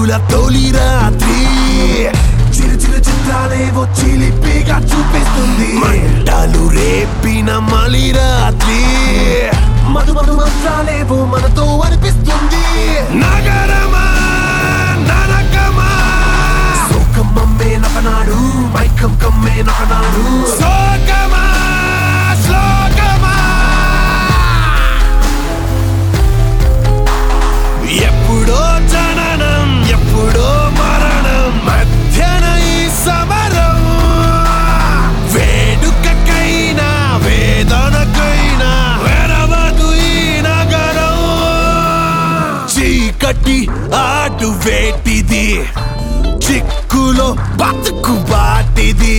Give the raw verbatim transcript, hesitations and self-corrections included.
చూపుల తొలి రాత్రి చిరు చిరు చిత్రాలేవో చిలిపిగా చూపిస్తుంది మంటలు రేపిన మలి రాత్రి మధు మధు మంత్రాలేవో మనతో అనిపిస్తుంది నగరమా నరకమా సోకం అమ్మే నకనాడు మైకం కమ్మే నకనాడు సోకమా శ్లోకమా ఎప్పుడో జననం ఎప్పుడో మరణం మధ్యన ఈ సమరం వేడుకకైనా వేదనకైనా వెరవదు ఈ నగరం చీకటి ఆడు వేటిది చిక్కులో బతుకు బాటిది